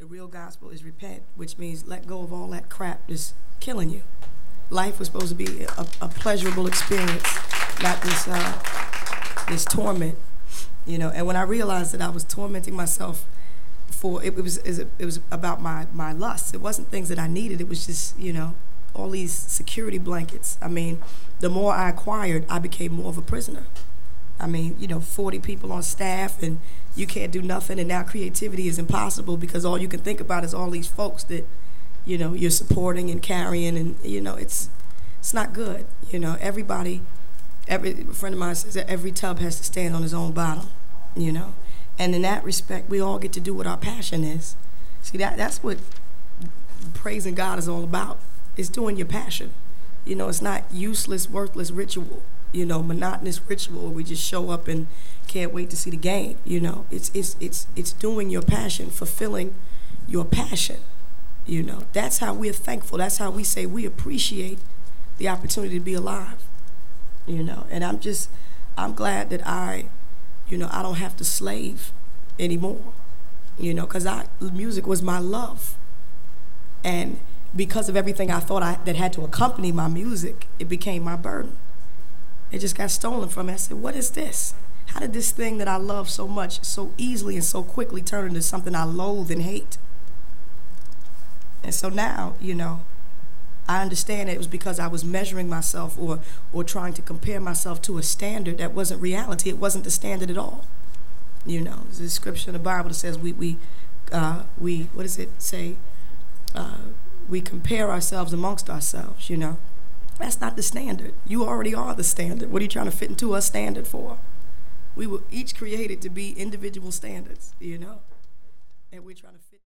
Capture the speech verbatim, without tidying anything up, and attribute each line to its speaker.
Speaker 1: The real gospel is repent, which means let go of all that crap that's killing you. Life was supposed to be a, a pleasurable experience, not this uh, this torment, you know. And when I realized that I was tormenting myself for it, it was it was about my my lusts. It wasn't things that I needed. It was just, you know, all these security blankets. I mean, the more I acquired, I became more of a prisoner. I mean, you know, forty people on staff, and you can't do nothing, and now creativity is impossible because all you can think about is all these folks that, you know, you're supporting and carrying, and, you know, it's it's not good. You know, everybody, every a friend of mine says that every tub has to stand on his own bottom, you know. And in that respect, we all get to do what our passion is. See, that that's what praising God is all about. It's doing your passion. You know, it's not useless, worthless ritual, you know, monotonous ritual where we just show up and can't wait to see the game. You know, it's it's it's it's doing your passion, fulfilling your passion. You know, that's how we're thankful. That's how we say we appreciate the opportunity to be alive. You know, and I'm just, I'm glad that I, you know, I don't have to slave anymore. You know, because I music was my love, and because of everything I thought I that had to accompany my music, it became my burden. It just got stolen from me. I said, what is this? How did this thing that I love so much, so easily and so quickly turn into something I loathe and hate? And so now, you know, I understand that it was because I was measuring myself or or trying to compare myself to a standard that wasn't reality. It wasn't the standard at all. You know, there's a scripture in the Bible that says we, we, uh, we what does it say? Uh, we compare ourselves amongst ourselves, you know. That's not the standard. You already are the standard. What are you trying to fit into a standard for? We were each created to be individual standards, you know, and we're trying to fit.